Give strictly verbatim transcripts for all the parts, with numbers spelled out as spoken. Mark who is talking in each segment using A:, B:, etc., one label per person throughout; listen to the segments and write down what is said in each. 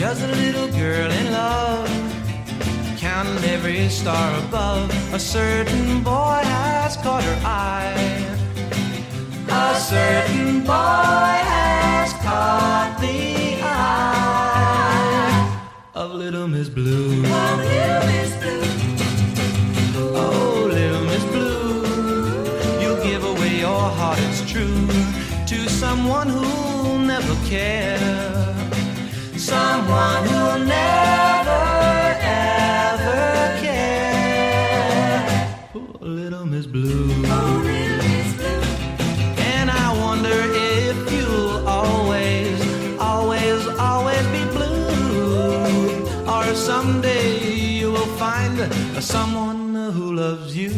A: just a little girl in love, counting every star above. A certain boy has caught her eye. A certain boy has caught the eye of little Miss Blue.
B: Of little Miss Blue.
A: Oh, little Miss Blue, you'll give away your heart, it's true, to someone who'll never care. Someone who'll never, ever care. Oh, little Miss Blue.
B: Oh, little Miss Blue.
A: And I wonder if you'll always, always, always be blue, or someday you will find someone who loves you.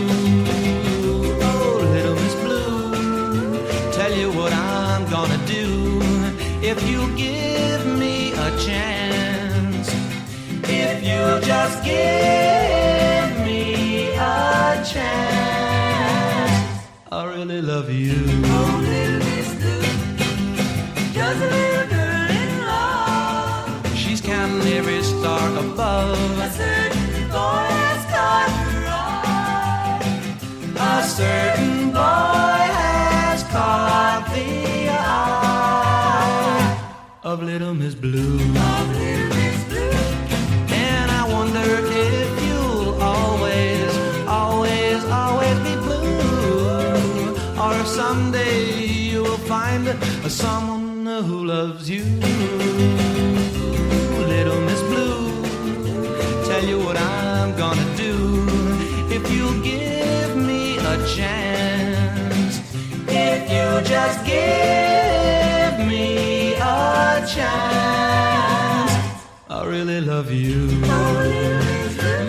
A: Oh, little Miss Blue, tell you what I'm gonna do if you'll give me a chance. If you'll just give me a chance, I really love you.
B: Oh, little Miss Blue, just a little girl in love.
A: She's counting every star above.
B: A certain boy has caught her eye.
A: A certain boy has caught the eye of little Miss Blue.
B: Of little Miss Blue.
A: And I wonder if you'll always, always, always be blue, or someday you will find someone who loves you. Little Miss Blue, tell you what I'm gonna do if you'll give me a chance. If you just give me a chance, I really love you.
B: Oh, little Miss Blue.